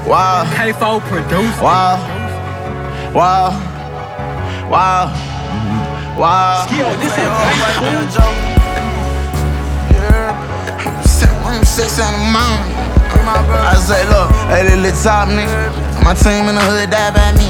Wow. K4 producer. Wow. Wow. Wow. Wow. Yo, this is I'm 6 in the morning. I say, look, hey, this little top nigga. My team in the hood die by me.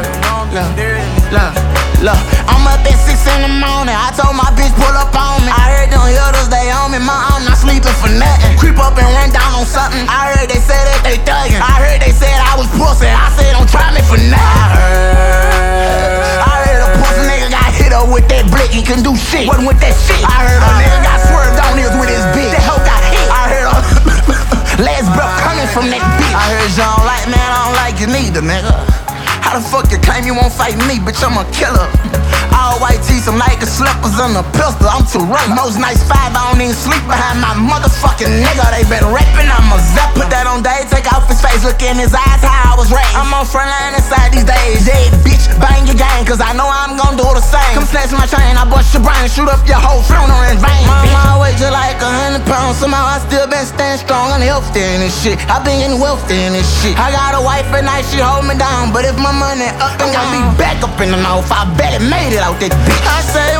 Look, I'm up at 6 in the morning. I told my bitch pull up on me. I heard them hitters, they on me. My arm not sleeping for nothing. Creep up and run down on something. I heard they say that they thuggin'. I heard they said I was pussy. I said don't try me for nothing. I heard a pussy nigga got hit up with that blick. He couldn't do shit. Wasn't with that shit. I heard a nigga got swerved on his with his bitch. That hoe got hit. I heard a last breath coming from that bitch. I heard you don't like, man, I don't like you neither, nigga. How the fuck you claim you won't fight me, bitch, I'm a killer. All white tees, I'm like a slippers on a pistol, I'm too rough. Most nights 5, I don't even sleep behind my motherfucking nigga. They been rapping, I'm a zap. Put that on Dave, take off his face, look in his eyes, how I was raised. I'm on front line inside these days. Yeah, bitch, bang your gang, cause I know I'm gon' do the same. Come snatch my chain, I bust your brain, shoot up your whole funeral in vain. Mama always just like 100 pounds, somehow I still been staying strong and healthy in this shit. I been getting wealthy in this shit. I got a wife at night, she hold me down, but if my money up and got me back up in the mouth, I bet it made it out that bitch. I say,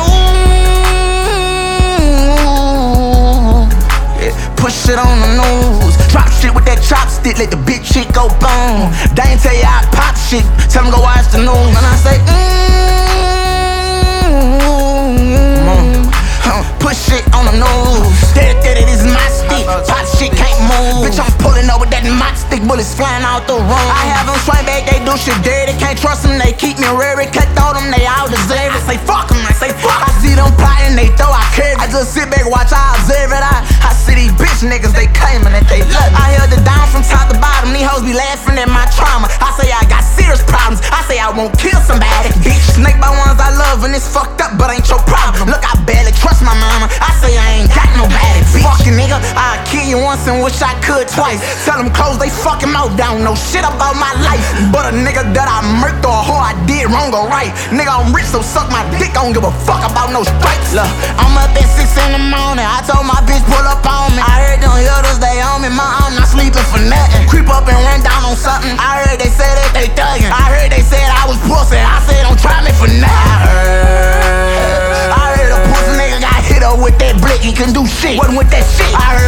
ooh, yeah, push it on the nose. Drop shit with that chopstick, let the bitch shit go boom. They ain't tell you I pop shit, tell them go watch the news. And I say, push it on the nose. That is my stick, pop shit can't move. Bitch, I'm pulling up with that mop stick, bullets flying out the room. I have them swing back, they do shit dirty. Can't trust them, they keep me reary. Cut throw them, they all deserve it. I say fuck them, I say fuck. I see them plotting, they throw, I curve. I just sit back, watch, I observe it. I see these bitch niggas, they claiming that they love me. I held it down from top to bottom, these hoes be laughing at my trauma. I say I got serious problems, I say I won't kill somebody. Bitch, snake by ones I love and it's fucked up, but ain't your problem. Look, I barely trust my mama, I say I ain't got nobody. Fucking nigga, I'll kill you once and wish I could twice. Tell them close they fucking mouth down, no shit about my life. But a nigga that I murked or a whore I did wrong or right. Nigga, I'm rich, so suck my dick, I don't give a fuck about no stripes. Look, I'm up at 6 in the morning, I told my bitch pull up on me. I heard them hitters, they on me, my arm not sleeping for nothing. Creep up and run down on something, I heard they said that they thuggin'. I heard they said I was pussy, I said don't try me for nothing. I heard a pussy nigga got hit up with that blick, he couldn't do shit. Wasn't with that shit. I heard